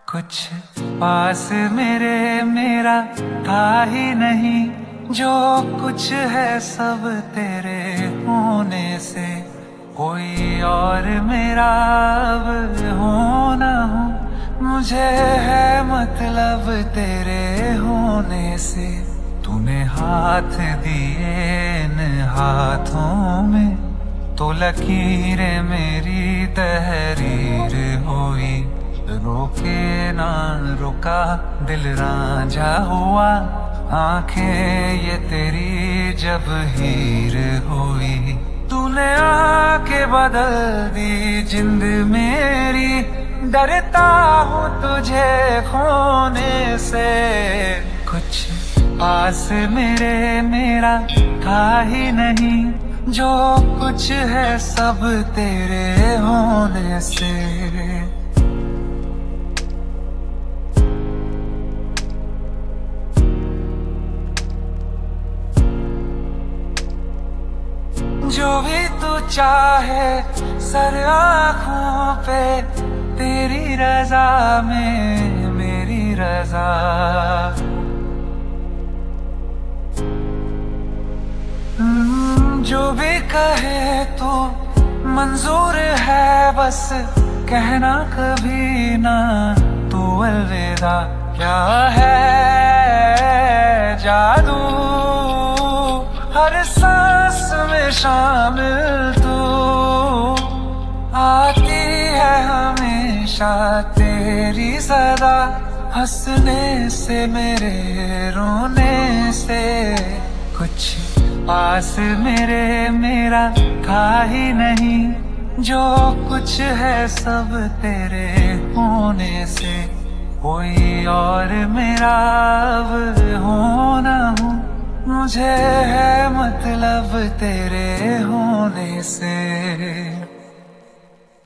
कुछ पास मेरे मेरा था ही नहीं, जो कुछ है सब तेरे होने से। कोई और मेरा अब हो ना हो, मुझे है मतलब तेरे होने से। तूने हाथ दिए इन हाथों में, तो लकीरें मेरी तहरीर हुई। रोके ना रुका दिल रांझा हुआ, आंखें ये तेरी जब हीर हुई। तूने आके बदल दी जिंद मेरी, डरता हूँ तुझे खोने से। कुछ पास मेरे मेरा था ही नहीं, जो कुछ है सब तेरे होने से। जो भी तू चाहे सर आँखों पे, तेरी रजा में मेरी रजा। जो भी कहे तू मंजूर है, बस कहना कभी ना तू अलविदा। क्या है जादू हर सांस में शामिल तू, आती है हमेशा तेरी सदा। हंसने से मेरे रोने से, कुछ पास मेरे मेरा था ही नहीं, जो कुछ है सब तेरे होने से। कोई और मेरा अब हो ना हो, मुझे है मतलब तेरे होने से।